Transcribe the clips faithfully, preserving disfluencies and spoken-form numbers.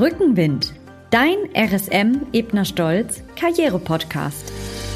Rückenwind, dein R S M Ebner Stolz Karriere-Podcast.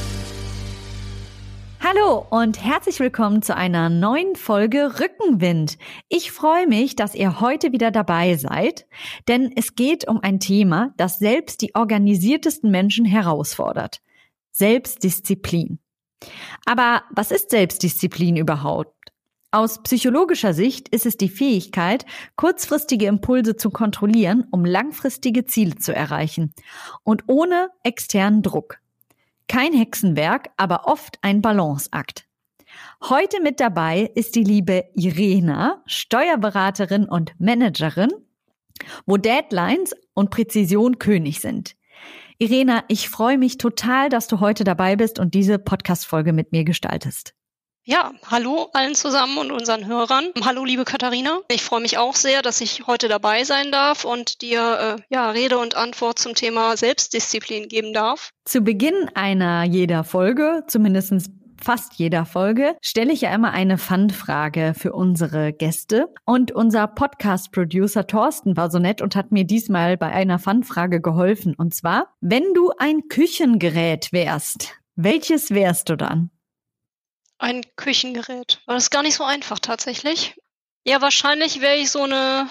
Hallo und herzlich willkommen zu einer neuen Folge Rückenwind. Ich freue mich, dass ihr heute wieder dabei seid, denn es geht um ein Thema, das selbst die organisiertesten Menschen herausfordert. Selbstdisziplin. Aber was ist Selbstdisziplin überhaupt? Aus psychologischer Sicht ist es die Fähigkeit, kurzfristige Impulse zu kontrollieren, um langfristige Ziele zu erreichen und ohne externen Druck. Kein Hexenwerk, aber oft ein Balanceakt. Heute mit dabei ist die liebe Irena, Steuerberaterin und Managerin, wo Deadlines und Präzision König sind. Irena, ich freue mich total, dass du heute dabei bist und diese Podcast-Folge mit mir gestaltest. Ja, hallo allen zusammen und unseren Hörern. Hallo liebe Katharina. Ich freue mich auch sehr, dass ich heute dabei sein darf und dir äh, ja Rede und Antwort zum Thema Selbstdisziplin geben darf. Zu Beginn einer jeder Folge, zumindest fast jeder Folge, stelle ich ja immer eine Fun-Frage für unsere Gäste. Und unser Podcast-Producer Thorsten war so nett und hat mir diesmal bei einer Fun-Frage geholfen. Und zwar, wenn du ein Küchengerät wärst, welches wärst du dann? Ein Küchengerät. Das ist gar nicht so einfach tatsächlich. Ja, wahrscheinlich wäre ich so eine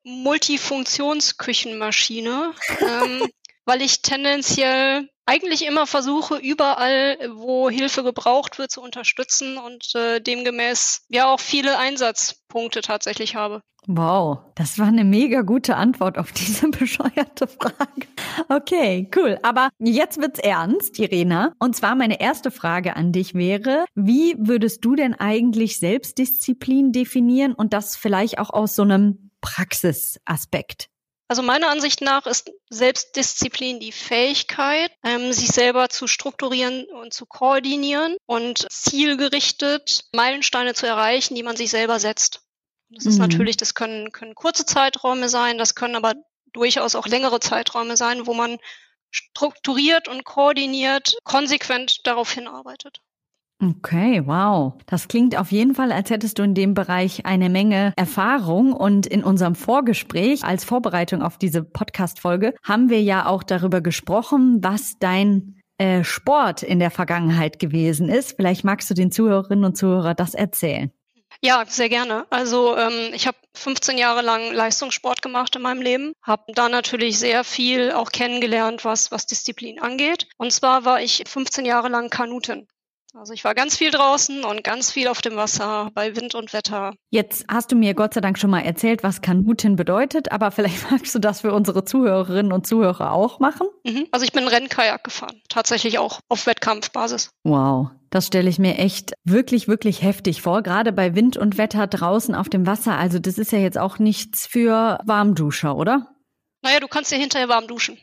Multifunktionsküchenmaschine, ähm, weil ich tendenziell eigentlich immer versuche, überall, wo Hilfe gebraucht wird, zu unterstützen und äh, demgemäß ja auch viele Einsatzpunkte tatsächlich habe. Wow, das war eine mega gute Antwort auf diese bescheuerte Frage. Okay, cool. Aber jetzt wird's ernst, Irena. Und zwar meine erste Frage an dich wäre, wie würdest du denn eigentlich Selbstdisziplin definieren und das vielleicht auch aus so einem Praxisaspekt? Also meiner Ansicht nach ist Selbstdisziplin die Fähigkeit, ähm, sich selber zu strukturieren und zu koordinieren und zielgerichtet Meilensteine zu erreichen, die man sich selber setzt. Das ist mhm. natürlich, das können, können kurze Zeiträume sein, das können aber durchaus auch längere Zeiträume sein, wo man strukturiert und koordiniert, konsequent darauf hinarbeitet. Okay, wow. Das klingt auf jeden Fall, als hättest du in dem Bereich eine Menge Erfahrung. Und in unserem Vorgespräch als Vorbereitung auf diese Podcast-Folge haben wir ja auch darüber gesprochen, was dein äh, Sport in der Vergangenheit gewesen ist. Vielleicht magst du den Zuhörerinnen und Zuhörern das erzählen. Ja, sehr gerne. Also ähm, ich habe fünfzehn Jahre lang Leistungssport gemacht in meinem Leben, habe da natürlich sehr viel auch kennengelernt, was was Disziplin angeht. Und zwar war ich fünfzehn Jahre lang Kanutin. Also ich war ganz viel draußen und ganz viel auf dem Wasser bei Wind und Wetter. Jetzt hast du mir Gott sei Dank schon mal erzählt, was Kanutin bedeutet, aber vielleicht magst du das für unsere Zuhörerinnen und Zuhörer auch machen? Mhm. Also ich bin Rennkajak gefahren, tatsächlich auch auf Wettkampfbasis. Wow, das stelle ich mir echt wirklich, wirklich heftig vor, gerade bei Wind und Wetter draußen auf dem Wasser. Also das ist ja jetzt auch nichts für Warmduscher, oder? Naja, du kannst dir hinterher warm duschen.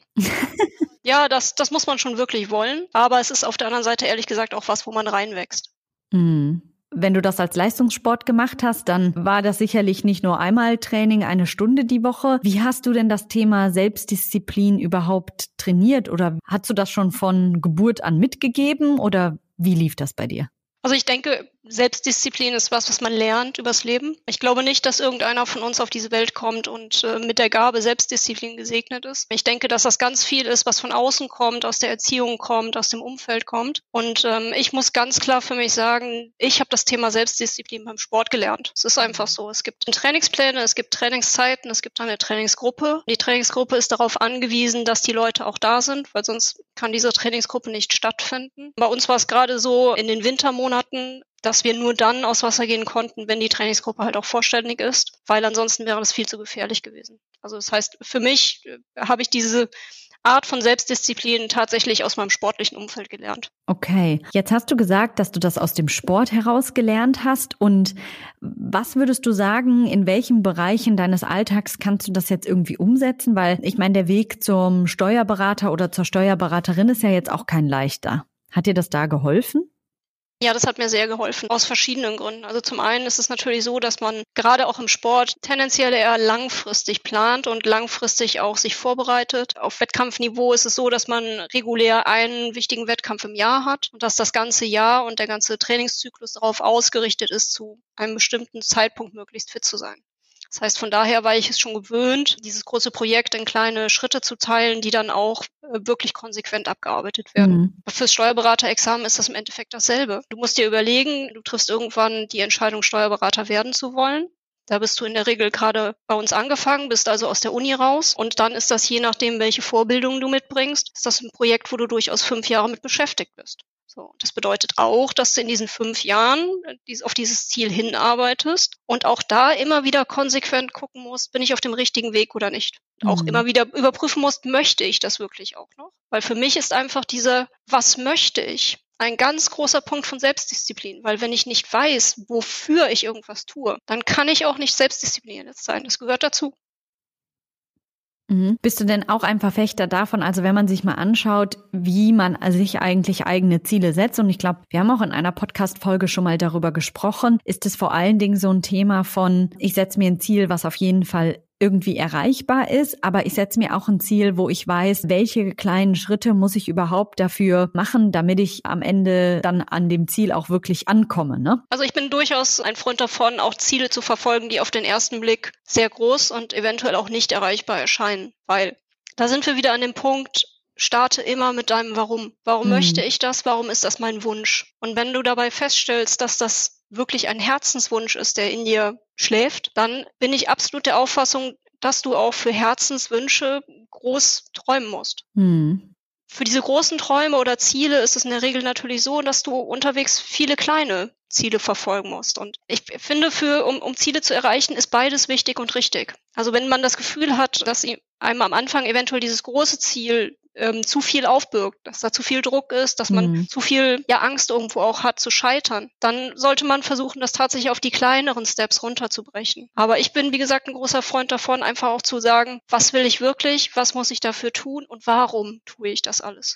Ja, das, das muss man schon wirklich wollen. Aber es ist auf der anderen Seite ehrlich gesagt auch was, wo man reinwächst. Mhm. Wenn du das als Leistungssport gemacht hast, dann war das sicherlich nicht nur einmal Training, eine Stunde die Woche. Wie hast du denn das Thema Selbstdisziplin überhaupt trainiert? Oder hast du das schon von Geburt an mitgegeben? Oder wie lief das bei dir? Also ich denke, Selbstdisziplin ist was, was man lernt übers Leben. Ich glaube nicht, dass irgendeiner von uns auf diese Welt kommt und äh, mit der Gabe Selbstdisziplin gesegnet ist. Ich denke, dass das ganz viel ist, was von außen kommt, aus der Erziehung kommt, aus dem Umfeld kommt. Und ähm, ich muss ganz klar für mich sagen, ich habe das Thema Selbstdisziplin beim Sport gelernt. Es ist einfach so. Es gibt Trainingspläne, es gibt Trainingszeiten, es gibt eine Trainingsgruppe. Die Trainingsgruppe ist darauf angewiesen, dass die Leute auch da sind, weil sonst kann diese Trainingsgruppe nicht stattfinden. Bei uns war es gerade so in den Wintermonaten, dass wir nur dann aus Wasser gehen konnten, wenn die Trainingsgruppe halt auch vollständig ist, weil ansonsten wäre das viel zu gefährlich gewesen. Also das heißt, für mich äh, habe ich diese Art von Selbstdisziplin tatsächlich aus meinem sportlichen Umfeld gelernt. Okay, jetzt hast du gesagt, dass du das aus dem Sport heraus gelernt hast. Und was würdest du sagen, in welchen Bereichen deines Alltags kannst du das jetzt irgendwie umsetzen? Weil ich meine, der Weg zum Steuerberater oder zur Steuerberaterin ist ja jetzt auch kein leichter. Hat dir das da geholfen? Ja, das hat mir sehr geholfen, aus verschiedenen Gründen. Also zum einen ist es natürlich so, dass man gerade auch im Sport tendenziell eher langfristig plant und langfristig auch sich vorbereitet. Auf Wettkampfniveau ist es so, dass man regulär einen wichtigen Wettkampf im Jahr hat und dass das ganze Jahr und der ganze Trainingszyklus darauf ausgerichtet ist, zu einem bestimmten Zeitpunkt möglichst fit zu sein. Das heißt, von daher war ich es schon gewöhnt, dieses große Projekt in kleine Schritte zu teilen, die dann auch äh, wirklich konsequent abgearbeitet werden. Mhm. Fürs Steuerberaterexamen ist das im Endeffekt dasselbe. Du musst dir überlegen, du triffst irgendwann die Entscheidung, Steuerberater werden zu wollen. Da bist du in der Regel gerade bei uns angefangen, bist also aus der Uni raus. Und dann ist das, je nachdem, welche Vorbildung du mitbringst, ist das ein Projekt, wo du durchaus fünf Jahre mit beschäftigt bist. So, das bedeutet auch, dass du in diesen fünf Jahren auf dieses Ziel hinarbeitest und auch da immer wieder konsequent gucken musst, bin ich auf dem richtigen Weg oder nicht. Mhm. Auch immer wieder überprüfen musst, möchte ich das wirklich auch noch? Weil für mich ist einfach dieser, was möchte ich, ein ganz großer Punkt von Selbstdisziplin. Weil wenn ich nicht weiß, wofür ich irgendwas tue, dann kann ich auch nicht selbstdiszipliniert sein. Das gehört dazu. Mhm. Bist du denn auch ein Verfechter davon, also wenn man sich mal anschaut, wie man sich eigentlich eigene Ziele setzt, und ich glaube, wir haben auch in einer Podcast-Folge schon mal darüber gesprochen, ist es vor allen Dingen so ein Thema von, ich setze mir ein Ziel, was auf jeden Fall irgendwie erreichbar ist, aber ich setze mir auch ein Ziel, wo ich weiß, welche kleinen Schritte muss ich überhaupt dafür machen, damit ich am Ende dann an dem Ziel auch wirklich ankomme, ne? Also ich bin durchaus ein Freund davon, auch Ziele zu verfolgen, die auf den ersten Blick sehr groß und eventuell auch nicht erreichbar erscheinen, weil da sind wir wieder an dem Punkt, starte immer mit deinem Warum. Warum mhm. möchte ich das? Warum ist das mein Wunsch? Und wenn du dabei feststellst, dass das wirklich ein Herzenswunsch ist, der in dir schläft, dann bin ich absolut der Auffassung, dass du auch für Herzenswünsche groß träumen musst. Mhm. Für diese großen Träume oder Ziele ist es in der Regel natürlich so, dass du unterwegs viele kleine Ziele verfolgen musst. Und ich finde, für um, um Ziele zu erreichen, ist beides wichtig und richtig. Also wenn man das Gefühl hat, dass einem am Anfang eventuell dieses große Ziel ähm, zu viel aufbürgt, dass da zu viel Druck ist, dass man mhm. zu viel ja Angst irgendwo auch hat zu scheitern, dann sollte man versuchen, das tatsächlich auf die kleineren Steps runterzubrechen. Aber ich bin, wie gesagt, ein großer Freund davon, einfach auch zu sagen, was will ich wirklich, was muss ich dafür tun und warum tue ich das alles?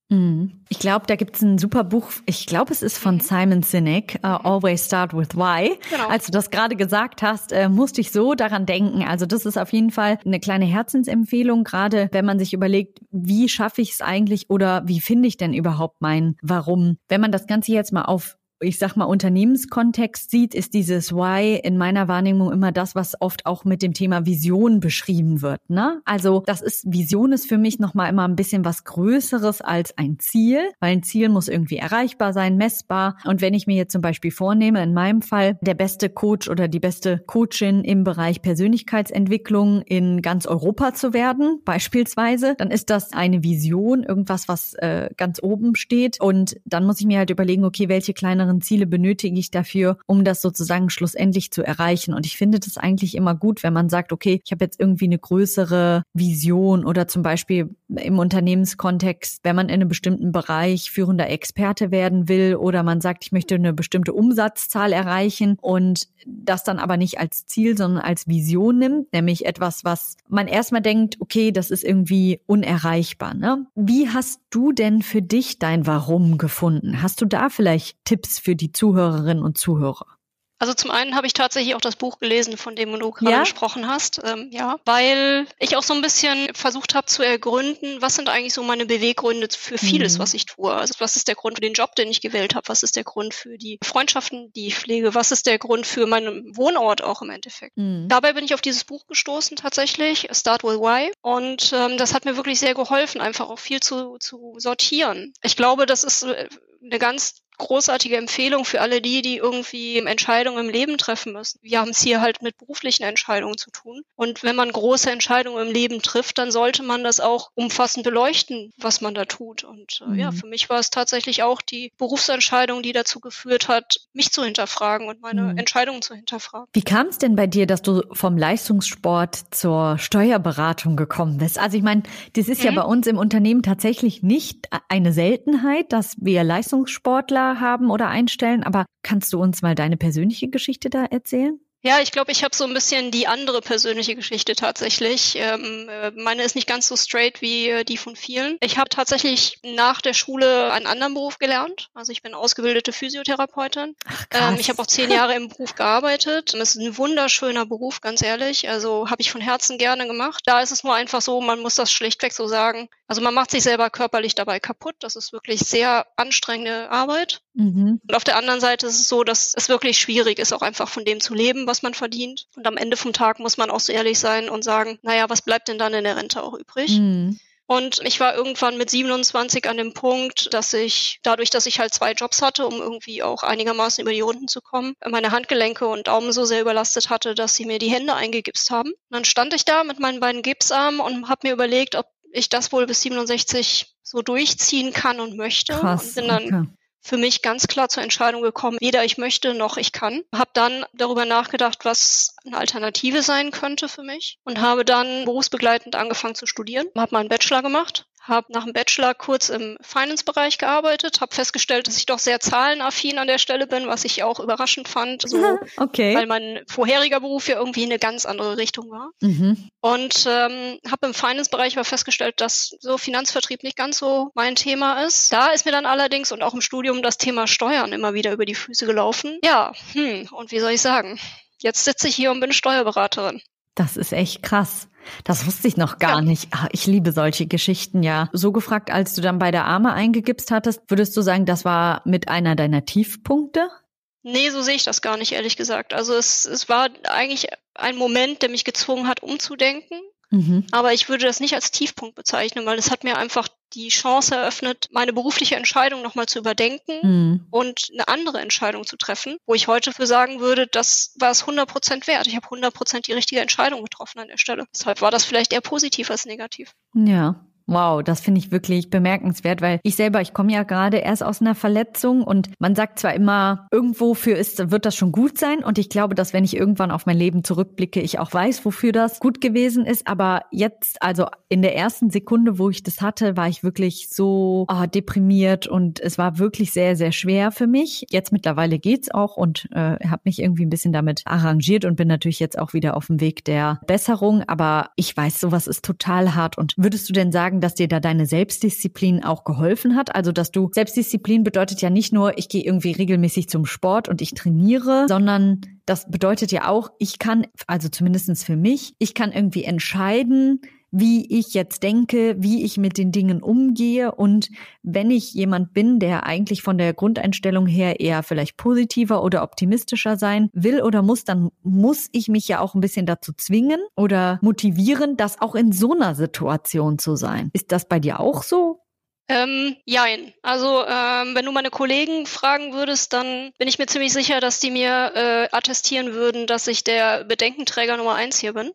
Ich glaube, da gibt es ein super Buch, ich glaube, es ist von Simon Sinek, uh, Always Start with Why. Genau. Als du das gerade gesagt hast, äh, musste ich so daran denken. Also das ist auf jeden Fall eine kleine Herzensempfehlung, gerade wenn man sich überlegt, wie schaffe ich es eigentlich oder wie finde ich denn überhaupt mein Warum? Wenn man das Ganze jetzt mal auf, ich sag mal, Unternehmenskontext sieht, ist dieses Why in meiner Wahrnehmung immer das, was oft auch mit dem Thema Vision beschrieben wird, ne? Also das ist, Vision ist für mich nochmal immer ein bisschen was Größeres als ein Ziel, weil ein Ziel muss irgendwie erreichbar sein, messbar. Und wenn ich mir jetzt zum Beispiel vornehme, in meinem Fall, der beste Coach oder die beste Coachin im Bereich Persönlichkeitsentwicklung in ganz Europa zu werden, beispielsweise, dann ist das eine Vision, irgendwas, was äh, ganz oben steht. Und dann muss ich mir halt überlegen, okay, welche kleineren Ziele benötige ich dafür, um das sozusagen schlussendlich zu erreichen. Und ich finde das eigentlich immer gut, wenn man sagt, okay, ich habe jetzt irgendwie eine größere Vision oder zum Beispiel im Unternehmenskontext, wenn man in einem bestimmten Bereich führender Experte werden will oder man sagt, ich möchte eine bestimmte Umsatzzahl erreichen und das dann aber nicht als Ziel, sondern als Vision nimmt, nämlich etwas, was man erstmal denkt, okay, das ist irgendwie unerreichbar, ne? Wie hast du denn für dich dein Warum gefunden? Hast du da vielleicht Tipps für die Zuhörerinnen und Zuhörer? Also zum einen habe ich tatsächlich auch das Buch gelesen, von dem du gerade ja? gesprochen hast, ähm, ja, weil ich auch so ein bisschen versucht habe zu ergründen, was sind eigentlich so meine Beweggründe für vieles, mhm. was ich tue. Also was ist der Grund für den Job, den ich gewählt habe? Was ist der Grund für die Freundschaften, die ich pflege? Was ist der Grund für meinen Wohnort auch im Endeffekt? Mhm. Dabei bin ich auf dieses Buch gestoßen tatsächlich, Start with Why, und ähm, das hat mir wirklich sehr geholfen, einfach auch viel zu, zu sortieren. Ich glaube, das ist eine ganz großartige Empfehlung für alle die, die irgendwie Entscheidungen im Leben treffen müssen. Wir haben es hier halt mit beruflichen Entscheidungen zu tun. Und wenn man große Entscheidungen im Leben trifft, dann sollte man das auch umfassend beleuchten, was man da tut. Und äh, mhm. ja, für mich war es tatsächlich auch die Berufsentscheidung, die dazu geführt hat, mich zu hinterfragen und meine mhm. Entscheidungen zu hinterfragen. Wie kam es denn bei dir, dass du vom Leistungssport zur Steuerberatung gekommen bist? Also ich meine, das ist mhm. ja bei uns im Unternehmen tatsächlich nicht eine Seltenheit, dass wir Leistungssportler haben oder einstellen, aber kannst du uns mal deine persönliche Geschichte da erzählen? Ja, ich glaube, ich habe so ein bisschen die andere persönliche Geschichte tatsächlich. Ähm, meine ist nicht ganz so straight wie äh, die von vielen. Ich habe tatsächlich nach der Schule einen anderen Beruf gelernt. Also ich bin ausgebildete Physiotherapeutin. Ach, krass. Ähm, ich habe auch zehn Jahre im Beruf gearbeitet. Es ist ein wunderschöner Beruf, ganz ehrlich. Also habe ich von Herzen gerne gemacht. Da ist es nur einfach so, man muss das schlichtweg so sagen. Also man macht sich selber körperlich dabei kaputt. Das ist wirklich sehr anstrengende Arbeit. Mhm. Und auf der anderen Seite ist es so, dass es wirklich schwierig ist, auch einfach von dem zu leben, was man verdient. Und am Ende vom Tag muss man auch so ehrlich sein und sagen, naja, was bleibt denn dann in der Rente auch übrig? Mhm. Und ich war irgendwann mit siebenundzwanzig an dem Punkt, dass ich, dadurch, dass ich halt zwei Jobs hatte, um irgendwie auch einigermaßen über die Runden zu kommen, meine Handgelenke und Daumen so sehr überlastet hatte, dass sie mir die Hände eingegipst haben. Und dann stand ich da mit meinen beiden Gipsarmen und habe mir überlegt, ob ich das wohl bis siebenundsechzig so durchziehen kann und möchte. Krass, und bin dann okay. für mich ganz klar zur Entscheidung gekommen, weder ich möchte noch ich kann. Habe dann darüber nachgedacht, was eine Alternative sein könnte für mich und habe dann berufsbegleitend angefangen zu studieren, habe meinen Bachelor gemacht, habe nach dem Bachelor kurz im Finance-Bereich gearbeitet, habe festgestellt, dass ich doch sehr zahlenaffin an der Stelle bin, was ich auch überraschend fand, so, okay. weil mein vorheriger Beruf ja irgendwie in eine ganz andere Richtung war. Mhm. Und ähm, habe im Finance-Bereich aber festgestellt, dass so Finanzvertrieb nicht ganz so mein Thema ist. Da ist mir dann allerdings und auch im Studium das Thema Steuern immer wieder über die Füße gelaufen. Ja, hm, und wie soll ich sagen? Jetzt sitze ich hier und bin Steuerberaterin. Das ist echt krass. Das wusste ich noch gar Ja. nicht. Ach, ich liebe solche Geschichten, ja. So gefragt, als du dann bei der Arme eingegipst hattest, würdest du sagen, das war mit einer deiner Tiefpunkte? Nee, so sehe ich das gar nicht, ehrlich gesagt. Also es, es war eigentlich ein Moment, der mich gezwungen hat, umzudenken. Mhm. Aber ich würde das nicht als Tiefpunkt bezeichnen, weil es hat mir einfach die Chance eröffnet, meine berufliche Entscheidung nochmal zu überdenken Mhm. und eine andere Entscheidung zu treffen, wo ich heute für sagen würde, das war es hundert Prozent wert. Ich habe hundert Prozent die richtige Entscheidung getroffen an der Stelle. Deshalb war das vielleicht eher positiv als negativ. Ja. Wow, das finde ich wirklich bemerkenswert, weil ich selber, ich komme ja gerade erst aus einer Verletzung und man sagt zwar immer, irgendwofür ist, wird das schon gut sein und ich glaube, dass wenn ich irgendwann auf mein Leben zurückblicke, ich auch weiß, wofür das gut gewesen ist, aber jetzt, also in der ersten Sekunde, wo ich das hatte, war ich wirklich so oh, deprimiert und es war wirklich sehr, sehr schwer für mich. Jetzt mittlerweile geht's auch und äh, habe mich irgendwie ein bisschen damit arrangiert und bin natürlich jetzt auch wieder auf dem Weg der Besserung, aber ich weiß, sowas ist total hart. Und würdest du denn sagen, dass dir da deine Selbstdisziplin auch geholfen hat? Also, dass du, Selbstdisziplin bedeutet ja nicht nur, ich gehe irgendwie regelmäßig zum Sport und ich trainiere, sondern das bedeutet ja auch, ich kann, also zumindest für mich, ich kann irgendwie entscheiden, wie ich jetzt denke, wie ich mit den Dingen umgehe. Und wenn ich jemand bin, der eigentlich von der Grundeinstellung her eher vielleicht positiver oder optimistischer sein will oder muss, dann muss ich mich ja auch ein bisschen dazu zwingen oder motivieren, das auch in so einer Situation zu sein. Ist das bei dir auch so? Ähm, jein. Also ähm, wenn du meine Kollegen fragen würdest, dann bin ich mir ziemlich sicher, dass die mir äh, attestieren würden, dass ich der Bedenkenträger Nummer eins hier bin.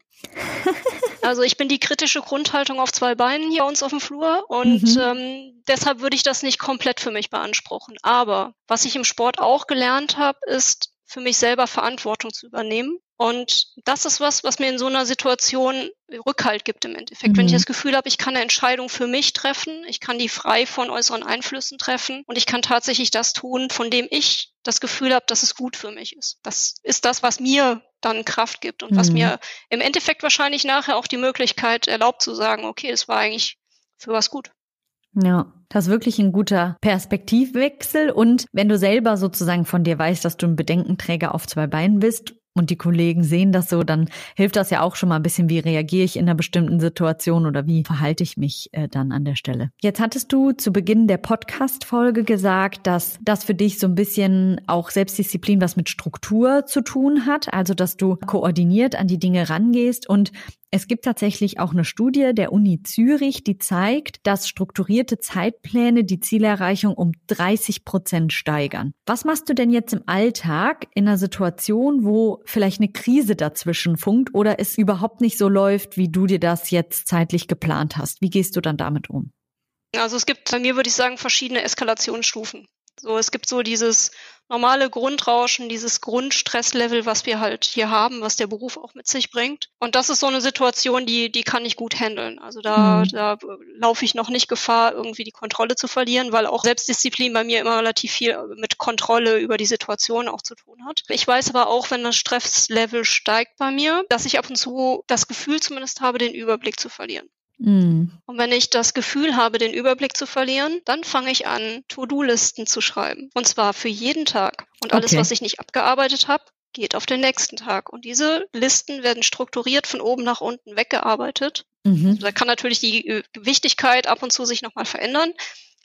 Also ich bin die kritische Grundhaltung auf zwei Beinen hier bei uns auf dem Flur und Mhm. ähm, deshalb würde ich das nicht komplett für mich beanspruchen. Aber was ich im Sport auch gelernt habe, ist für mich selber Verantwortung zu übernehmen. Und das ist was, was mir in so einer Situation Rückhalt gibt im Endeffekt. Mhm. Wenn ich das Gefühl habe, ich kann eine Entscheidung für mich treffen, ich kann die frei von äußeren Einflüssen treffen und ich kann tatsächlich das tun, von dem ich das Gefühl habe, dass es gut für mich ist. Das ist das, was mir dann Kraft gibt und was Mhm. mir im Endeffekt wahrscheinlich nachher auch die Möglichkeit erlaubt zu sagen, okay, das war eigentlich für was gut. Ja, das ist wirklich ein guter Perspektivwechsel. Und wenn du selber sozusagen von dir weißt, dass du ein Bedenkenträger auf zwei Beinen bist und die Kollegen sehen das so, dann hilft das ja auch schon mal ein bisschen, wie reagiere ich in einer bestimmten Situation oder wie verhalte ich mich äh, dann an der Stelle. Jetzt hattest du zu Beginn der Podcast-Folge gesagt, dass das für dich so ein bisschen auch Selbstdisziplin was mit Struktur zu tun hat, also dass du koordiniert an die Dinge rangehst. Und es gibt tatsächlich auch eine Studie der Uni Zürich, die zeigt, dass strukturierte Zeitpläne die Zielerreichung um dreißig Prozent steigern. Was machst du denn jetzt im Alltag in einer Situation, wo vielleicht eine Krise dazwischen funkt oder es überhaupt nicht so läuft, wie du dir das jetzt zeitlich geplant hast? Wie gehst du dann damit um? Also es gibt bei mir, würde ich sagen, verschiedene Eskalationsstufen. So, es gibt so dieses normale Grundrauschen, dieses Grundstresslevel, was wir halt hier haben, was der Beruf auch mit sich bringt. Und das ist so eine Situation, die, die kann ich gut handeln. Also da, Mhm. da laufe ich noch nicht Gefahr, irgendwie die Kontrolle zu verlieren, weil auch Selbstdisziplin bei mir immer relativ viel mit Kontrolle über die Situation auch zu tun hat. Ich weiß aber auch, wenn das Stresslevel steigt bei mir, dass ich ab und zu das Gefühl zumindest habe, den Überblick zu verlieren. Mhm. Und wenn ich das Gefühl habe, den Überblick zu verlieren, dann fange ich an, To-Do-Listen zu schreiben. Und zwar für jeden Tag. Und alles, Okay. was ich nicht abgearbeitet habe, geht auf den nächsten Tag. Und diese Listen werden strukturiert von oben nach unten weggearbeitet. Mhm. Da kann natürlich die äh, Wichtigkeit ab und zu sich nochmal verändern.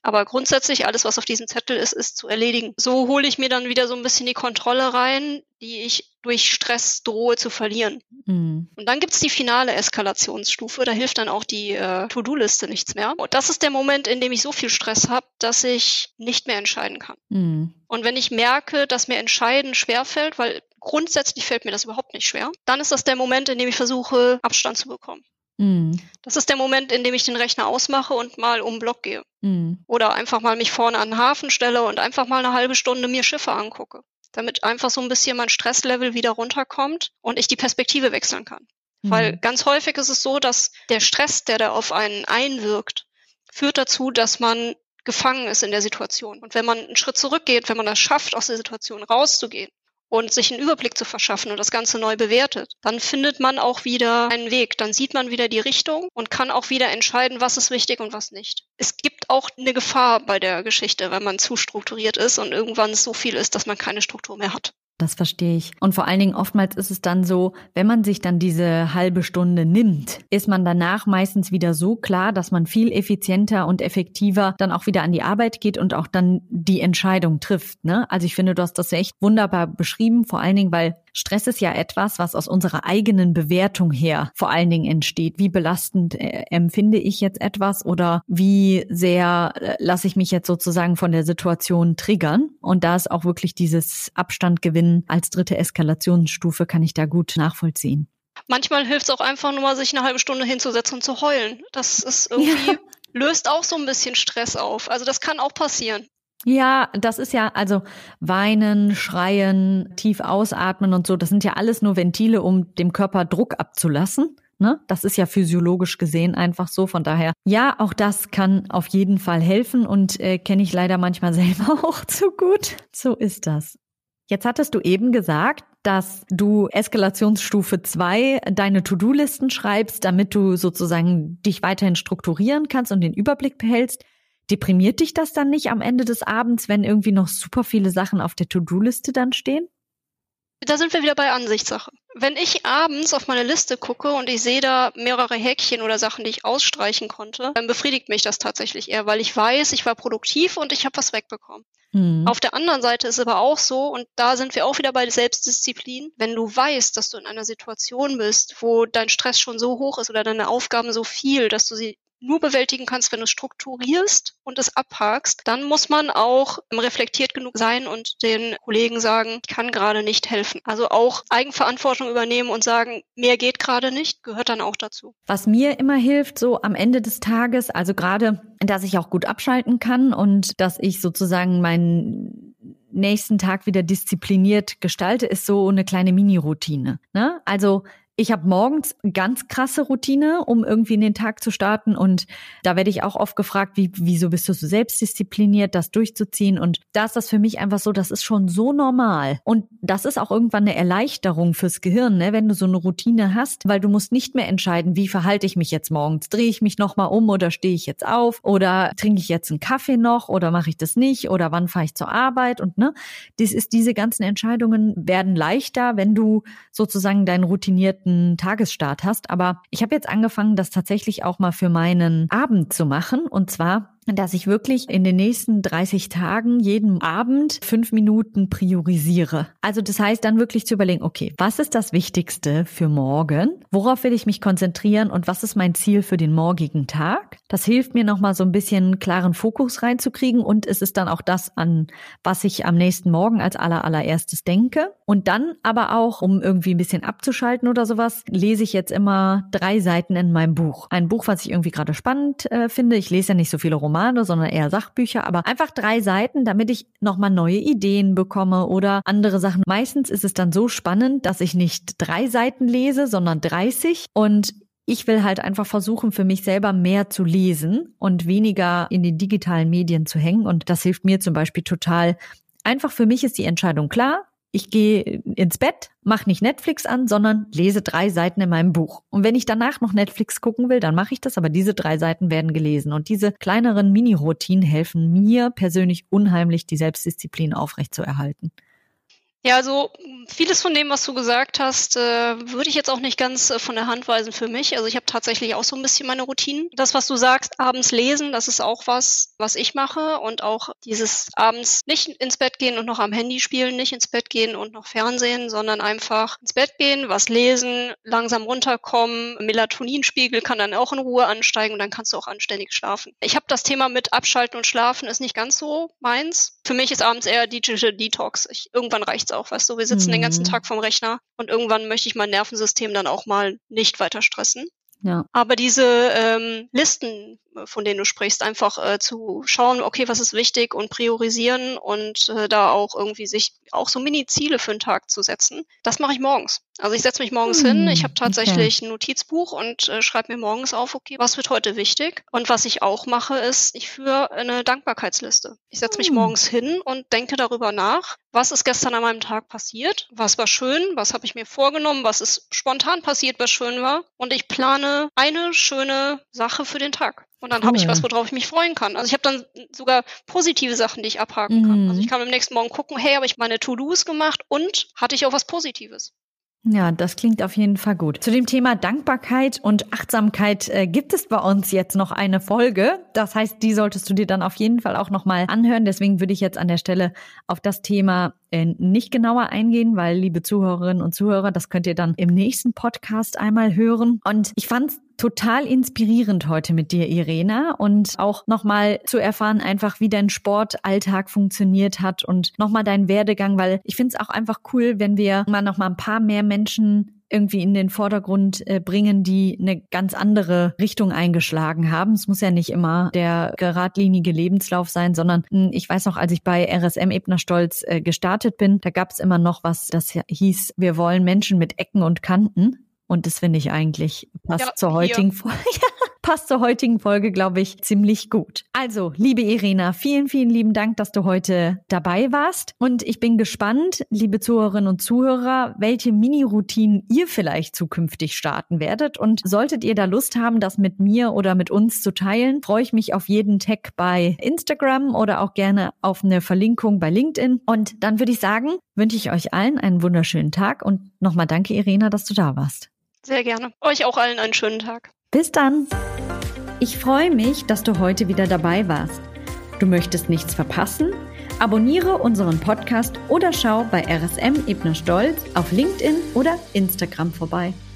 Aber grundsätzlich alles, was auf diesem Zettel ist, ist zu erledigen. So hole ich mir dann wieder so ein bisschen die Kontrolle rein, die ich durch Stress drohe zu verlieren. Mhm. Und dann gibt's die finale Eskalationsstufe. Da hilft dann auch die äh, To-Do-Liste nichts mehr. Und das ist der Moment, in dem ich so viel Stress habe, dass ich nicht mehr entscheiden kann. Mhm. Und wenn ich merke, dass mir Entscheiden schwerfällt, weil grundsätzlich fällt mir das überhaupt nicht schwer, dann ist das der Moment, in dem ich versuche, Abstand zu bekommen. Mm. Das ist der Moment, in dem ich den Rechner ausmache und mal um den Block gehe. Mm. Oder einfach mal mich vorne an den Hafen stelle und einfach mal eine halbe Stunde mir Schiffe angucke. Damit einfach so ein bisschen mein Stresslevel wieder runterkommt und ich die Perspektive wechseln kann. Mm. Weil ganz häufig ist es so, dass der Stress, der da auf einen einwirkt, führt dazu, dass man gefangen ist in der Situation. Und wenn man einen Schritt zurückgeht, wenn man das schafft, aus der Situation rauszugehen und sich einen Überblick zu verschaffen und das Ganze neu bewertet, dann findet man auch wieder einen Weg. Dann sieht man wieder die Richtung und kann auch wieder entscheiden, was ist wichtig und was nicht. Es gibt auch eine Gefahr bei der Geschichte, wenn man zu strukturiert ist und irgendwann so viel ist, dass man keine Struktur mehr hat. Das verstehe ich. Und vor allen Dingen oftmals ist es dann so, wenn man sich dann diese halbe Stunde nimmt, ist man danach meistens wieder so klar, dass man viel effizienter und effektiver dann auch wieder an die Arbeit geht und auch dann die Entscheidung trifft, ne? Also ich finde, du hast das ja echt wunderbar beschrieben, vor allen Dingen, weil Stress ist ja etwas, was aus unserer eigenen Bewertung her vor allen Dingen entsteht. Wie belastend äh, empfinde ich jetzt etwas oder wie sehr äh, lasse ich mich jetzt sozusagen von der Situation triggern? Und da ist auch wirklich dieses Abstand gewinnen als dritte Eskalationsstufe, kann ich da gut nachvollziehen. Manchmal hilft es auch einfach nur mal, sich eine halbe Stunde hinzusetzen und zu heulen. Das ist irgendwie, ja. löst auch so ein bisschen Stress auf. Also das kann auch passieren. Ja, das ist ja, also weinen, schreien, tief ausatmen und so, das sind ja alles nur Ventile, um dem Körper Druck abzulassen. Ne? Das ist ja physiologisch gesehen einfach so. Von daher, ja, auch das kann auf jeden Fall helfen und äh, kenne ich leider manchmal selber auch zu gut. So ist das. Jetzt hattest du eben gesagt, dass du Eskalationsstufe zwei deine To-Do-Listen schreibst, damit du sozusagen dich weiterhin strukturieren kannst und den Überblick behältst. Deprimiert dich das dann nicht am Ende des Abends, wenn irgendwie noch super viele Sachen auf der To-Do-Liste dann stehen? Da sind wir wieder bei Ansichtssache. Wenn ich abends auf meine Liste gucke und ich sehe da mehrere Häkchen oder Sachen, die ich ausstreichen konnte, dann befriedigt mich das tatsächlich eher, weil ich weiß, ich war produktiv und ich habe was wegbekommen. Mhm. Auf der anderen Seite ist aber auch so, und da sind wir auch wieder bei Selbstdisziplin, wenn du weißt, dass du in einer Situation bist, wo dein Stress schon so hoch ist oder deine Aufgaben so viel, dass du sie nur bewältigen kannst, wenn du strukturierst und es abhakst, dann muss man auch reflektiert genug sein und den Kollegen sagen, ich kann gerade nicht helfen. Also auch Eigenverantwortung übernehmen und sagen, mehr geht gerade nicht, gehört dann auch dazu. Was mir immer hilft, so am Ende des Tages, also gerade, dass ich auch gut abschalten kann und dass ich sozusagen meinen nächsten Tag wieder diszipliniert gestalte, ist so eine kleine Mini-Routine, ne? Also ich habe morgens ganz krasse Routine, um irgendwie in den Tag zu starten, und da werde ich auch oft gefragt, wie, wieso bist du so selbstdiszipliniert, das durchzuziehen, und da ist das für mich einfach so, das ist schon so normal und das ist auch irgendwann eine Erleichterung fürs Gehirn, ne, wenn du so eine Routine hast, weil du musst nicht mehr entscheiden, wie verhalte ich mich jetzt morgens, drehe ich mich nochmal um oder stehe ich jetzt auf oder trinke ich jetzt einen Kaffee noch oder mache ich das nicht oder wann fahre ich zur Arbeit, und ne, das ist, diese ganzen Entscheidungen werden leichter, wenn du sozusagen deinen routinierten Tagesstart hast. Aber ich habe jetzt angefangen, das tatsächlich auch mal für meinen Abend zu machen. Und zwar, dass ich wirklich in den nächsten dreißig Tagen jeden Abend fünf Minuten priorisiere. Also das heißt dann wirklich zu überlegen, okay, was ist das Wichtigste für morgen? Worauf will ich mich konzentrieren und was ist mein Ziel für den morgigen Tag? Das hilft mir nochmal so ein bisschen klaren Fokus reinzukriegen, und es ist dann auch das, an was ich am nächsten Morgen als aller allererstes denke. Und dann aber auch, um irgendwie ein bisschen abzuschalten oder sowas, lese ich jetzt immer drei Seiten in meinem Buch. Ein Buch, was ich irgendwie gerade spannend äh, finde. Ich lese ja nicht so viele Romane, Romane, sondern eher Sachbücher, aber einfach drei Seiten, damit ich nochmal neue Ideen bekomme oder andere Sachen. Meistens ist es dann so spannend, dass ich nicht drei Seiten lese, sondern dreißig, und ich will halt einfach versuchen, für mich selber mehr zu lesen und weniger in den digitalen Medien zu hängen, und das hilft mir zum Beispiel total. Einfach für mich ist die Entscheidung klar. Ich gehe ins Bett, mache nicht Netflix an, sondern lese drei Seiten in meinem Buch. Und wenn ich danach noch Netflix gucken will, dann mache ich das, aber diese drei Seiten werden gelesen. Und diese kleineren Mini-Routinen helfen mir persönlich unheimlich, die Selbstdisziplin aufrechtzuerhalten. Ja, also vieles von dem, was du gesagt hast, äh, würde ich jetzt auch nicht ganz äh, von der Hand weisen für mich. Also ich habe tatsächlich auch so ein bisschen meine Routinen. Das, was du sagst, abends lesen, das ist auch was, was ich mache. Und auch dieses abends nicht ins Bett gehen und noch am Handy spielen, nicht ins Bett gehen und noch Fernsehen, sondern einfach ins Bett gehen, was lesen, langsam runterkommen. Melatoninspiegel kann dann auch in Ruhe ansteigen und dann kannst du auch anständig schlafen. Ich habe das Thema mit Abschalten und Schlafen ist nicht ganz so meins. Für mich ist abends eher Digital Detox. Ich, irgendwann reicht's auch, weißt du, wir sitzen mhm. den ganzen Tag vorm Rechner und irgendwann möchte ich mein Nervensystem dann auch mal nicht weiter stressen. Ja. Aber diese ähm, Listen, von denen du sprichst, einfach äh, zu schauen, okay, was ist wichtig und priorisieren und äh, da auch irgendwie sich auch so Mini-Ziele für den Tag zu setzen, das mache ich morgens. Also ich setze mich morgens hm, hin, ich habe tatsächlich okay. ein Notizbuch und äh, schreibe mir morgens auf, okay, was wird heute wichtig? Und was ich auch mache, ist, ich führe eine Dankbarkeitsliste. Ich setze mich hm. morgens hin und denke darüber nach, was ist gestern an meinem Tag passiert, was war schön, was habe ich mir vorgenommen, was ist spontan passiert, was schön war. Und ich plane eine schöne Sache für den Tag. Und dann cool. habe ich was, worauf ich mich freuen kann. Also ich habe dann sogar positive Sachen, die ich abhaken mm. kann. Also ich kann am nächsten Morgen gucken, hey, habe ich meine To-Dos gemacht und hatte ich auch was Positives. Ja, das klingt auf jeden Fall gut. Zu dem Thema Dankbarkeit und Achtsamkeit äh, gibt es bei uns jetzt noch eine Folge. Das heißt, die solltest du dir dann auf jeden Fall auch nochmal anhören. Deswegen würde ich jetzt an der Stelle auf das Thema äh, nicht genauer eingehen, weil, liebe Zuhörerinnen und Zuhörer, das könnt ihr dann im nächsten Podcast einmal hören. Und ich fand's total inspirierend heute mit dir, Irena, und auch nochmal zu erfahren einfach, wie dein Sportalltag funktioniert hat und nochmal dein Werdegang, weil ich finde es auch einfach cool, wenn wir mal nochmal ein paar mehr Menschen irgendwie in den Vordergrund äh, bringen, die eine ganz andere Richtung eingeschlagen haben. Es muss ja nicht immer der geradlinige Lebenslauf sein, sondern mh, ich weiß noch, als ich bei R S M Ebner-Stolz äh, gestartet bin, da gab es immer noch was, das hieß, wir wollen Menschen mit Ecken und Kanten. Und das finde ich eigentlich passt ja, zur heutigen Folge. passt zur heutigen Folge, glaube ich, ziemlich gut. Also, liebe Irena, vielen, vielen lieben Dank, dass du heute dabei warst. Und ich bin gespannt, liebe Zuhörerinnen und Zuhörer, welche Mini-Routinen ihr vielleicht zukünftig starten werdet. Und solltet ihr da Lust haben, das mit mir oder mit uns zu teilen, freue ich mich auf jeden Tag bei Instagram oder auch gerne auf eine Verlinkung bei LinkedIn. Und dann würde ich sagen, wünsche ich euch allen einen wunderschönen Tag und nochmal danke, Irena, dass du da warst. Sehr gerne. Euch auch allen einen schönen Tag. Bis dann. Ich freue mich, dass du heute wieder dabei warst. Du möchtest nichts verpassen? Abonniere unseren Podcast oder schau bei R S M Ebner-Stolz auf LinkedIn oder Instagram vorbei.